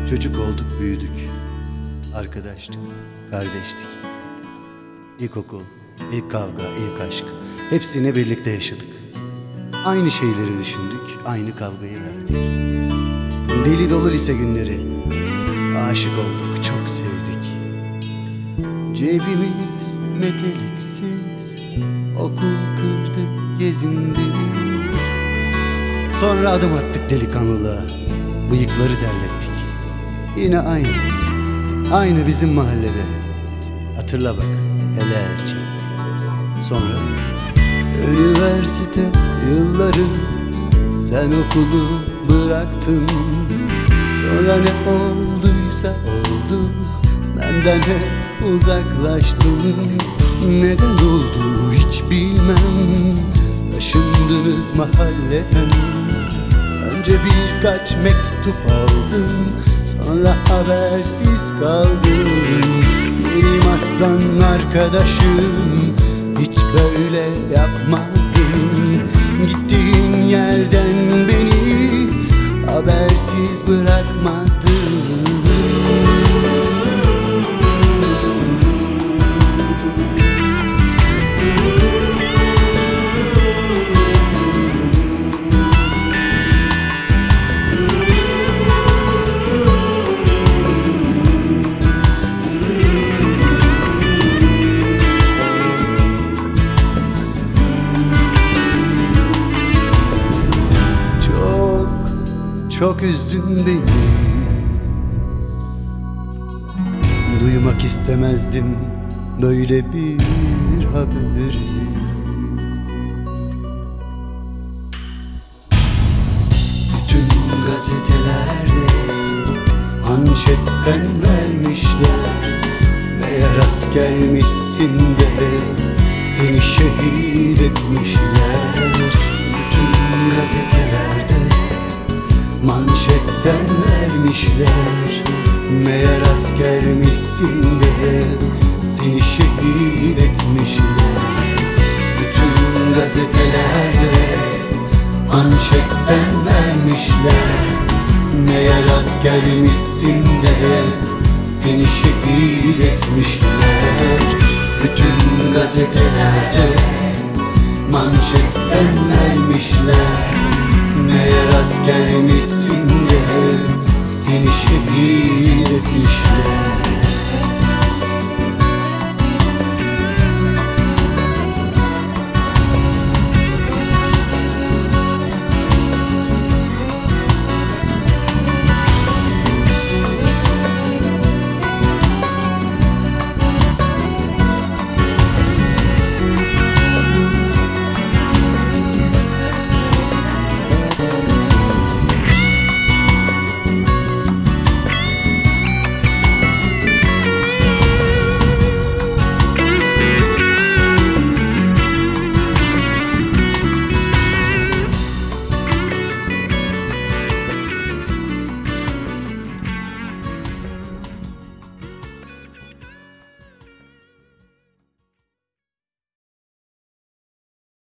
Çocuk olduk, büyüdük. Arkadaştık, kardeştik. İlkokul, ilk kavga, ilk aşk. Hepsini birlikte yaşadık. Aynı şeyleri düşündük, aynı kavgayı verdik. Deli dolu lise günleri. Aşık olduk, çok sevdik. Cebimiz meteliksiz, okul kırdık, gezindik. Sonra adım attık delikanlılığa, bıyıkları terlettik. Yine aynı bizim mahallede. Hatırla bak, hele çektik. Sonra üniversite yılları, sen okulu bıraktın. Sonra ne olduysa oldu, benden hep uzaklaştın. Neden oldu hiç bilmem, taşındınız mahalleden. Önce birkaç mektup aldım, sonra habersiz kaldım. Benim aslan arkadaşım, hiç böyle yapmazdın. Gittiğin yerden beni habersiz bırakmazdın. Çok üzdün beni, duymak istemezdim böyle bir haberi. Bütün gazetelerde manşetten vermişler, meğer askermişsin de seni şehit etmişler. Bütün gazetelerde manşetten vermişler, meğer askermişsin de seni şehit etmişler. Bütün gazetelerde manşetten vermişler, meğer askermişsin de seni şehit etmişler. Bütün gazetelerde manşetten vermişler, meğer askermişsin